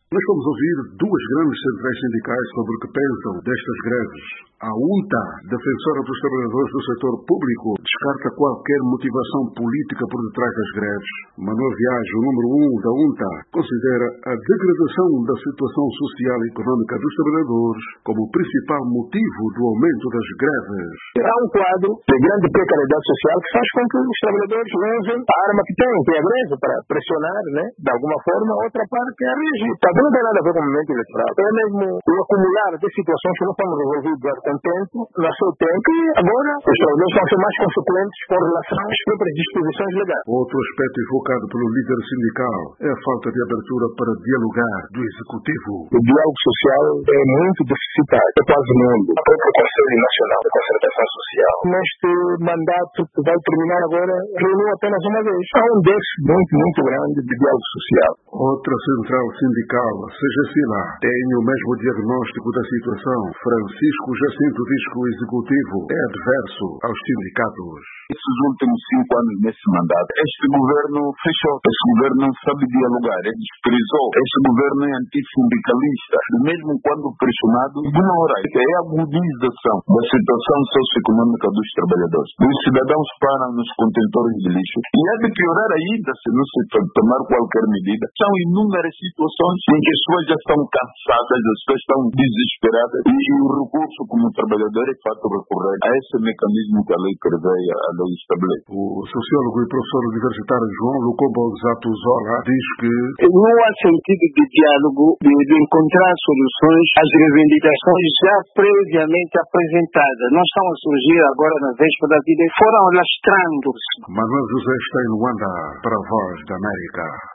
Nós vamos ouvir duas grandes centrais sindicais sobre o que pensam destas greves. A UNTA, defensora dos trabalhadores do setor público, descarta qualquer motivação política por detrás das greves. Manuel Viage, o número 1 da UNTA, considera a degradação da situação social e econômica dos trabalhadores como o principal motivo do aumento das greves. Há um quadro de grande precariedade social que faz com que os trabalhadores usem a arma que têm, que é a greve, para pressionar, de alguma forma, a outra parte é reagir. Não tem nada a ver com o momento eleitoral. É mesmo o acumular de situações que não estamos resolvidas com tempo, no seu tempo, e agora os trabalhadores vão ser mais consequentes com relação às próprias disposições legais. Outro aspecto evocado pelo líder sindical é a falta de abertura para dialogar do Executivo. O diálogo social é muito deficitário, é quase nulo. O próprio Conselho Nacional de Concertação Social, neste mandato que vai terminar agora, reuniu apenas uma vez. Há um déficit muito grande de diálogo social. Outra central sindical, a CGCLA, tem o mesmo diagnóstico da situação. Francisco Jacinto diz que o Executivo é adverso aos sindicatos. Esses últimos 5 anos nesse mandato, este governo fechou. Este governo não sabe dialogar, ele desprezou. Este governo é antissindicalista. Mesmo quando pressionado, ignora. É a agudização da situação socioeconômica dos trabalhadores. Os cidadãos param nos contentores de lixo. E há de piorar ainda se não se tomar qualquer medida. São inúmeras situações em que as pessoas já estão cansadas, as pessoas estão desesperadas. E o recurso como trabalhador é de fato recorrer a esse mecanismo que a lei prevê, a lei estabelece. O sociólogo e professor universitário João Lucombo Zato Zola diz que não há sentido de diálogo, de encontrar soluções às reivindicações já previamente apresentadas. Não estão a surgir agora na véspera da vida, foram lastrando-se. Manuel José está em Luanda para a Voz da América.